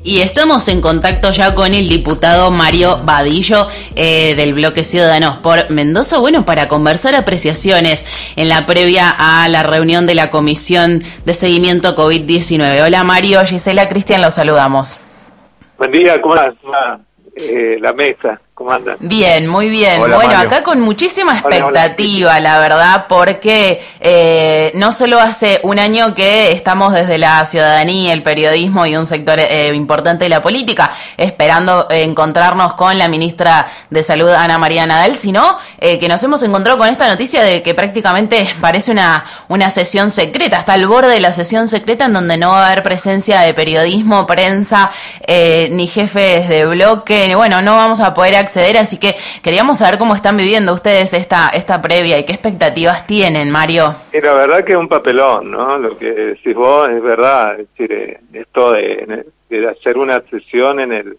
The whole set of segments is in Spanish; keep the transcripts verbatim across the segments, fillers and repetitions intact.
Y estamos en contacto ya con el diputado Mario Badillo eh, del Bloque Ciudadanos por Mendoza, bueno, para conversar apreciaciones en la previa a la reunión de la Comisión de Seguimiento COVID diecinueve. Hola Mario, Gisela, Cristian, los saludamos. Buen día, ¿cómo anda eh, la mesa? ¿Cómo andan? Bien, muy bien. Hola, bueno, Mario. Acá con muchísima expectativa, Hola, hola. la verdad, porque eh, no solo hace un año que estamos desde la ciudadanía, el periodismo y un sector eh, importante de la política esperando eh, encontrarnos con la ministra de Salud, Ana María Nadal, sino eh, que nos hemos encontrado con esta noticia de que prácticamente parece una, una sesión secreta, hasta el borde de la sesión secreta en donde no va a haber presencia de periodismo, prensa, eh, ni jefes de bloque, ni, bueno, no vamos a poder acceder, así que queríamos saber cómo están viviendo ustedes esta esta previa y qué expectativas tienen, Mario. Y la verdad que es un papelón, ¿no? Lo que decís vos es verdad, es decir, eh, esto de, de hacer una sesión en el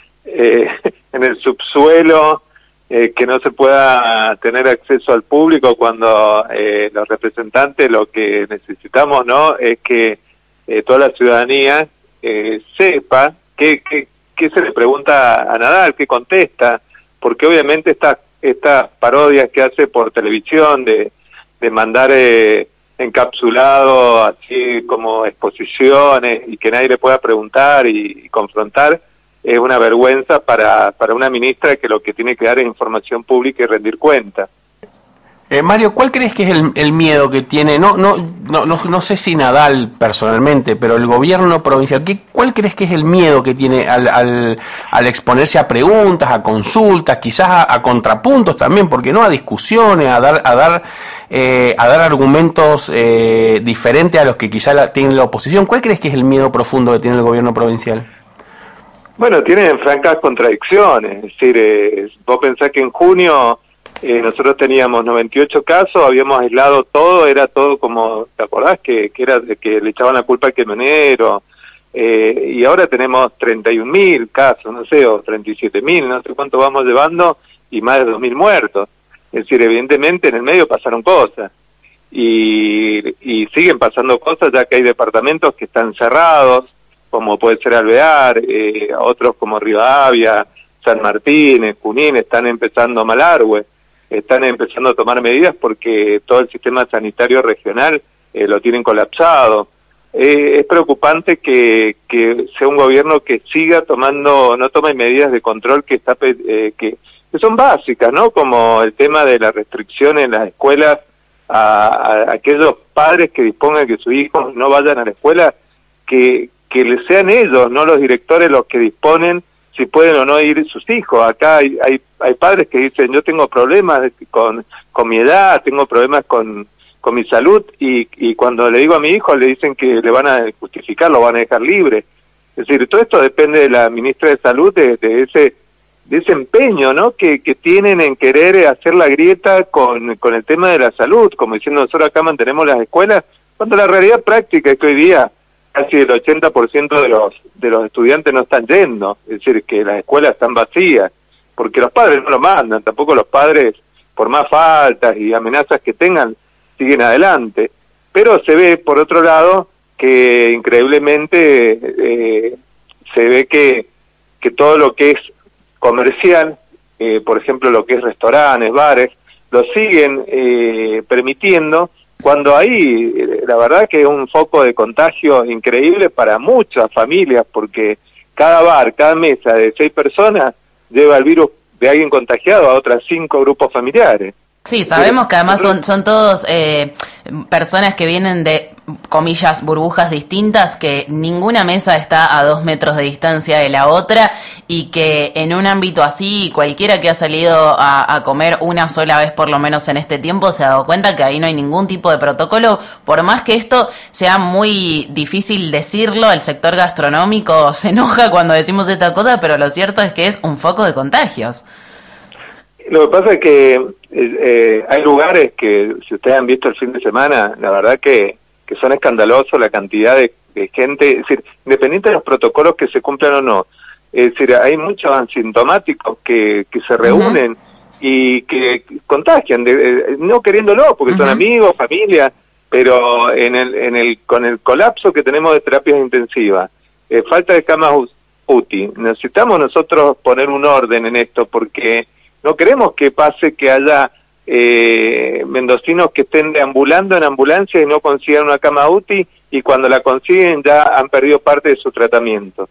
eh, en el subsuelo, eh, que no se pueda tener acceso al público cuando eh, los representantes lo que necesitamos, ¿no? Es que eh, toda la ciudadanía eh, sepa que, que qué se le pregunta a Nadal, qué contesta, porque obviamente estas estas parodias que hace por televisión de, de mandar eh, encapsulado así como exposiciones y que nadie le pueda preguntar y, y confrontar, es una vergüenza para, para una ministra que lo que tiene que dar es información pública y rendir cuenta. Eh, Mario, ¿cuál crees que es el, el miedo que tiene? No, no, no, no, no sé si Nadal personalmente, pero el gobierno provincial. ¿Qué, ¿Cuál crees que es el miedo que tiene al, al, al exponerse a preguntas, a consultas, quizás a, a contrapuntos también, porque no a discusiones, a dar, a dar, eh, a dar argumentos eh, diferentes a los que quizás la, tiene la oposición? ¿Cuál crees que es el miedo profundo que tiene el gobierno provincial? Bueno, tienen francas contradicciones. Es decir, eh, vos pensás que en junio Eh, nosotros teníamos noventa y ocho casos, habíamos aislado todo, era todo como, ¿te acordás? Que, que era de que le echaban la culpa al camionero, eh, y ahora tenemos treinta y un mil casos, no sé, o treinta y siete mil, no sé cuánto vamos llevando, y más de dos mil muertos. Es decir, evidentemente en el medio pasaron cosas, y, y siguen pasando cosas, ya que hay departamentos que están cerrados, como puede ser Alvear, eh, otros como Rivadavia, San Martín, Junín, están empezando Malargüe. Están empezando a tomar medidas porque todo el sistema sanitario regional eh, lo tienen colapsado. Eh, es preocupante que, que sea un gobierno que siga tomando, no tome medidas de control que, está, eh, que, que son básicas, ¿no? Como el tema de la restricción en las escuelas a, a aquellos padres que dispongan que sus hijos no vayan a la escuela, que, que les sean ellos, no los directores, los que disponen si pueden o no ir sus hijos. Acá hay, hay, hay padres que dicen, yo tengo problemas con, con mi edad, tengo problemas con, con mi salud, y, y cuando le digo a mi hijo le dicen que le van a justificar, lo van a dejar libre. Es decir, todo esto depende de la ministra de Salud, de, de ese de ese empeño, ¿no?, que, que tienen en querer hacer la grieta con, con el tema de la salud, como diciendo nosotros acá mantenemos las escuelas, cuando la realidad práctica es que hoy día casi el ochenta por ciento de los de los estudiantes no están yendo, es decir, que las escuelas están vacías, porque los padres no lo mandan, tampoco los padres, por más faltas y amenazas que tengan, siguen adelante. Pero se ve, por otro lado, que increíblemente eh, se ve que, que todo lo que es comercial, eh, por ejemplo, lo que es restaurantes, bares, lo siguen eh, permitiendo, cuando hay, la verdad que es un foco de contagio increíble para muchas familias, porque cada bar, cada mesa de seis personas lleva el virus de alguien contagiado a otras cinco grupos familiares. Sí, sabemos que además son, son todos eh, personas que vienen de, comillas, burbujas distintas, que ninguna mesa está a dos metros de distancia de la otra, y que en un ámbito así, cualquiera que ha salido a, a comer una sola vez por lo menos en este tiempo se ha dado cuenta que ahí no hay ningún tipo de protocolo, por más que esto sea muy difícil decirlo, el sector gastronómico se enoja cuando decimos esta cosa, pero lo cierto es que es un foco de contagios. Lo que pasa es que eh, eh, hay lugares que, si ustedes han visto el fin de semana, la verdad que, que son escandalosos la cantidad de, de gente, es decir, independiente de los protocolos que se cumplan o no, es decir, hay muchos asintomáticos que, que se reúnen uh-huh. y que contagian, de, de, no queriéndolo, porque uh-huh. son amigos, familia, pero en el, en el, con el colapso que tenemos de terapias intensivas, eh, falta de camas U T I. Necesitamos nosotros poner un orden en esto, porque no queremos que pase que haya eh, mendocinos que estén deambulando en ambulancia y no consigan una cama U T I, y cuando la consiguen ya han perdido parte de su tratamiento.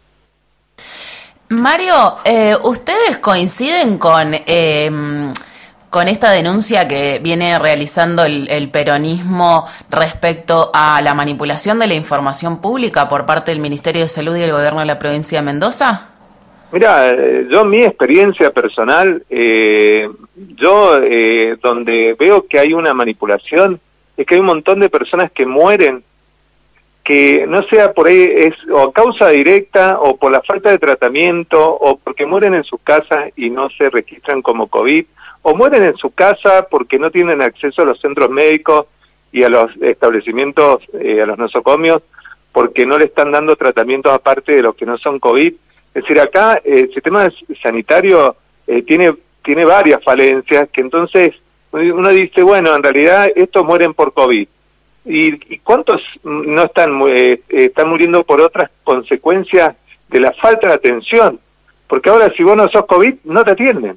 Mario, eh, ¿ustedes coinciden con eh, con esta denuncia que viene realizando el, el peronismo respecto a la manipulación de la información pública por parte del Ministerio de Salud y el Gobierno de la provincia de Mendoza? Mira, yo mi experiencia personal, eh, yo eh, donde veo que hay una manipulación, es que hay un montón de personas que mueren, que no sea por ahí, es o a causa directa o por la falta de tratamiento o porque mueren en sus casas y no se registran como COVID, o mueren en su casa porque no tienen acceso a los centros médicos y a los establecimientos, eh, a los nosocomios, porque no le están dando tratamientos aparte de los que no son COVID. Es decir, acá eh, el sistema sanitario eh, tiene, tiene varias falencias, que entonces uno dice, bueno, en realidad estos mueren por COVID. ¿Y, y cuántos no están, eh, están muriendo por otras consecuencias de la falta de atención? Porque ahora si vos no sos COVID, no te atienden.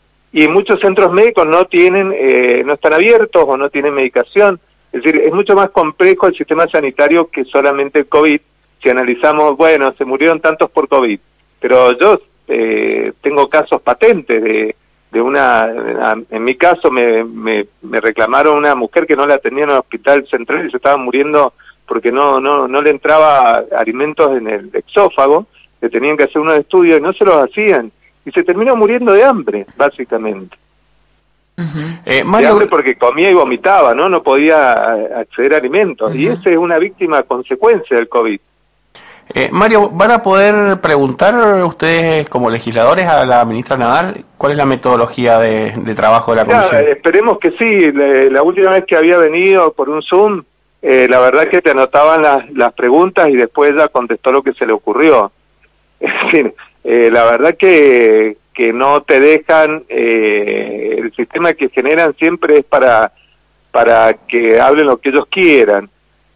Y muchos centros médicos no tienen, eh, no están abiertos o no tienen medicación. Es decir, es mucho más complejo el sistema sanitario que solamente el COVID. Si analizamos, bueno, se murieron tantos por COVID. Pero yo eh, tengo casos patentes de, de una, en mi caso me, me, me reclamaron una mujer que no la atendían en el hospital central y se estaba muriendo porque no, no, no le entraba alimentos en el exófago, le tenían que hacer unos estudios y no se los hacían. Y se terminó muriendo de hambre, básicamente. Uh-huh. eh, Mario... De hambre porque comía y vomitaba, ¿no? No podía acceder a alimentos. Uh-huh. Y esa es una víctima consecuencia del COVID. Eh, Mario, ¿van a poder preguntar ustedes como legisladores a la ministra Nadal cuál es la metodología de, de trabajo de la comisión? Ya, esperemos que sí. La, la última vez que había venido por un Zoom, eh, la verdad que te anotaban las, las preguntas y después ella contestó lo que se le ocurrió. Es decir, eh, la verdad que, que no te dejan, eh, el sistema que generan siempre es para, para que hablen lo que ellos quieran.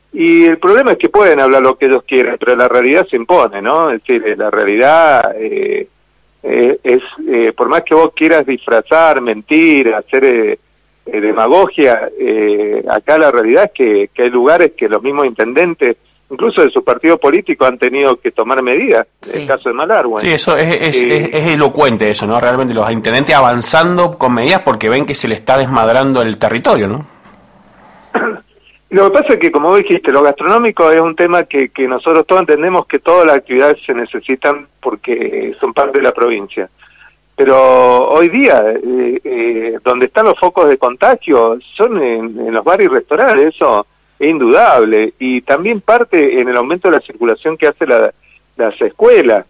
Y el problema es que pueden hablar lo que ellos quieran, pero la realidad se impone, ¿no? Es decir, la realidad eh, eh, es, eh, por más que vos quieras disfrazar, mentir, hacer eh, eh, demagogia, eh, acá la realidad es que, que hay lugares que los mismos intendentes, incluso de su partido político, han tenido que tomar medidas, sí. El caso de Malargüe. Sí, eso es, es, eh, es, es elocuente eso, ¿no? Realmente los intendentes avanzando con medidas porque ven que se le está desmadrando el territorio, ¿no? Lo que pasa es que, como dijiste, lo gastronómico es un tema que, que nosotros todos entendemos que todas las actividades se necesitan porque son parte de la provincia. Pero hoy día, eh, eh, donde están los focos de contagio son en, en los bares y restaurantes, eso es indudable. Y también parte en el aumento de la circulación que hace la, las escuelas.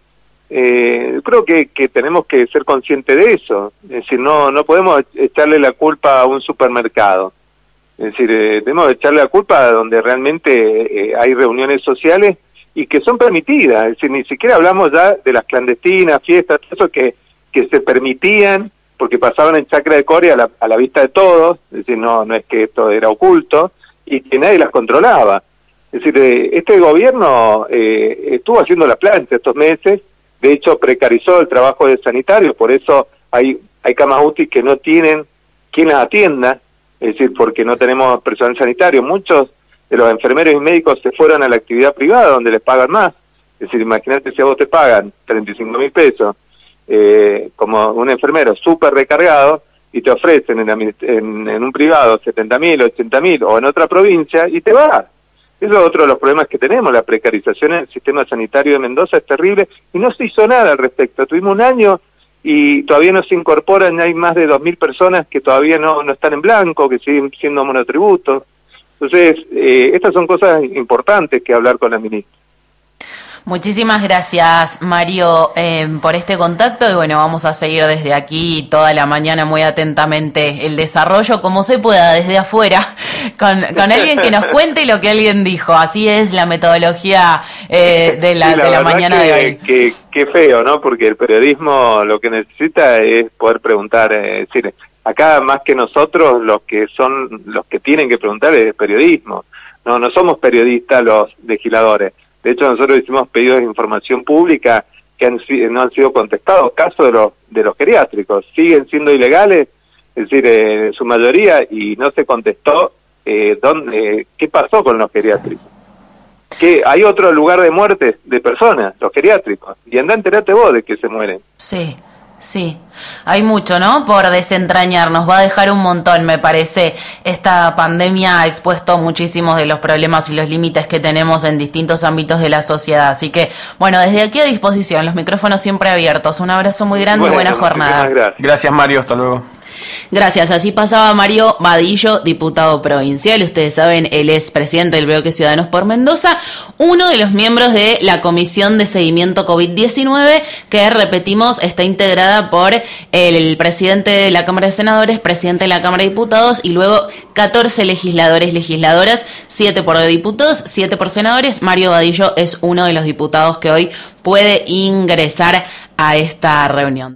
Eh, creo que, que tenemos que ser conscientes de eso. Es decir, no, no podemos echarle la culpa a un supermercado. Es decir, eh, tenemos que echarle la culpa a donde realmente eh, hay reuniones sociales y que son permitidas. Es decir, ni siquiera hablamos ya de las clandestinas, fiestas, todo eso que, que se permitían porque pasaban en Chacra de Coria a la, a la vista de todos. Es decir, no, no es que esto era oculto y que nadie las controlaba. Es decir, eh, este gobierno eh, estuvo haciendo la plancha estos meses, de hecho precarizó el trabajo de sanitarios, por eso hay, hay camas U T I que no tienen quien las atienda. Es decir, porque no tenemos personal sanitario. Muchos de los enfermeros y médicos se fueron a la actividad privada donde les pagan más. Es decir, imagínate si a vos te pagan treinta y cinco mil pesos eh, como un enfermero súper recargado y te ofrecen en, en, en un privado setenta mil, ochenta mil o en otra provincia y te vas. Eso es otro de los problemas que tenemos. La precarización en el sistema sanitario de Mendoza es terrible y no se hizo nada al respecto. Tuvimos un año y todavía no se incorporan, hay más de dos mil personas que todavía no, no están en blanco, que siguen siendo monotributos. Entonces, eh, estas son cosas importantes que hablar con la ministra. Muchísimas gracias, Mario, eh, por este contacto y bueno, vamos a seguir desde aquí toda la mañana muy atentamente el desarrollo, como se pueda, desde afuera, con, con alguien que nos cuente lo que alguien dijo. Así es la metodología eh, de la, sí, la, de la mañana que, de hoy. Qué que feo, ¿no? Porque el periodismo lo que necesita es poder preguntar, eh, es decir, acá más que nosotros, los que son, los que tienen que preguntar es el periodismo. No, no somos periodistas los legisladores. De hecho, nosotros hicimos pedidos de información pública que han, no han sido contestados. Caso de los, de los geriátricos, siguen siendo ilegales, es decir, eh, en su mayoría, y no se contestó eh, dónde, qué pasó con los geriátricos. Que hay otro lugar de muerte de personas, los geriátricos, y andá, enterate vos de que se mueren. Sí, sí, hay mucho, ¿no?, por desentrañar, nos va a dejar un montón, me parece. Esta pandemia ha expuesto muchísimos de los problemas y los límites que tenemos en distintos ámbitos de la sociedad, así que, bueno, desde aquí a disposición, los micrófonos siempre abiertos. Un abrazo muy grande y bueno, buena jornada. Gracias. Gracias, Mario, hasta luego. Gracias, así pasaba Mario Vadillo, diputado provincial. Ustedes saben, él es presidente del Bloque Ciudadanos por Mendoza, uno de los miembros de la Comisión de Seguimiento COVID diecinueve, que, repetimos, está integrada por el presidente de la Cámara de Senadores, presidente de la Cámara de Diputados y luego catorce legisladores, legisladoras, siete por diputados, siete por senadores. Mario Vadillo es uno de los diputados que hoy puede ingresar a esta reunión.